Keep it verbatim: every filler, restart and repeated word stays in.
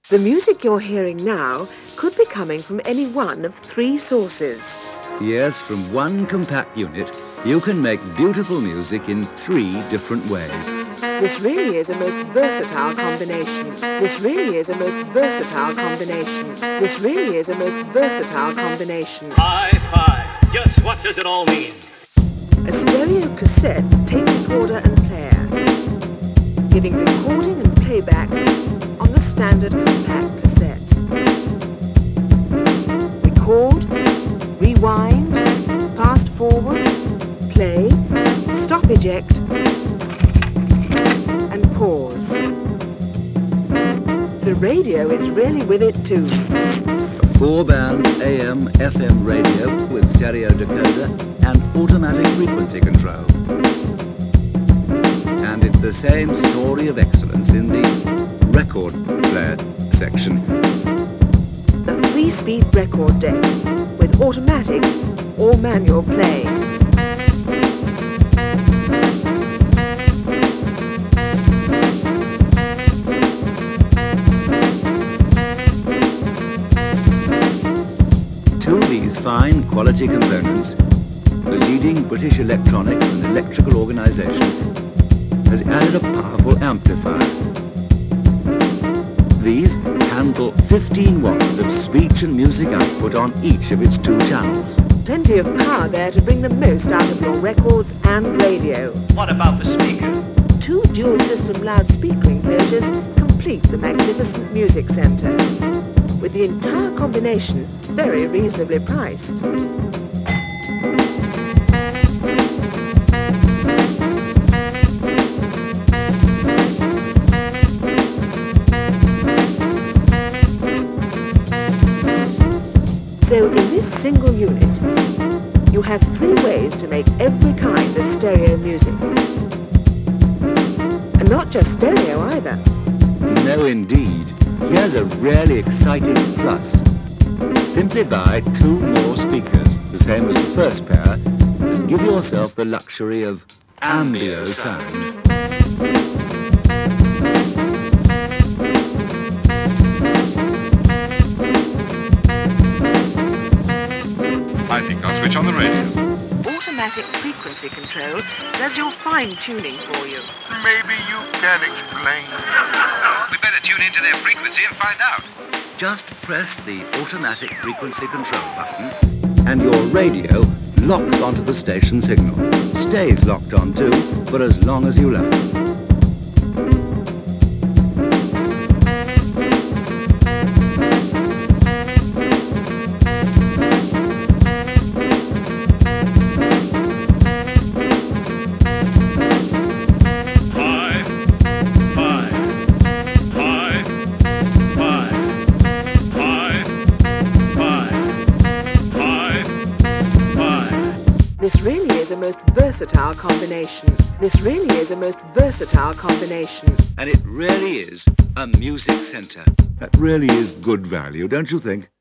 The music you're hearing now could be coming from any one of three sources. Yes, from one compact unit, you can make beautiful music in three different ways. This really is a most versatile combination. This really is a most versatile combination. This really is a most versatile combination. Hi-fi, just what does it all mean? A stereo cassette tape recorder and player, giving recording and playback on the standard compact cassette. Record, rewind, fast forward, play, stop eject, and pause. The radio is really with it too. A four-band A M F M radio with stereo decoder and automatic frequency control. And it's the same story of excellence in the record player section. A three-speed record deck with automatic or manual play. To these fine quality components, the leading British electronics and electrical organisation has added a powerful amplifier. These handle fifteen watts of speech and music output on each of its two channels. Plenty of power there to bring the most out of your records and radio. What about the speaker? Two dual-system loudspeaker enclosures complete the magnificent music centre, with the entire combination very reasonably priced. So in this single unit, you have three ways to make every kind of stereo music. And not just stereo either. No, indeed. Here's a really exciting plus. Simply buy two more speakers, the same as the first pair, and give yourself the luxury of ambio sound. I think I'll switch on the radio. Automatic frequency control does your fine-tuning for you. Maybe you can explain. We better tune into their frequency and find out. Just press the automatic frequency control button and your radio locks onto the station signal. Stays locked on too, for as long as you like. This really is a most versatile combination. This really is a most versatile combination. And it really is a music centre. That really is good value, don't you think?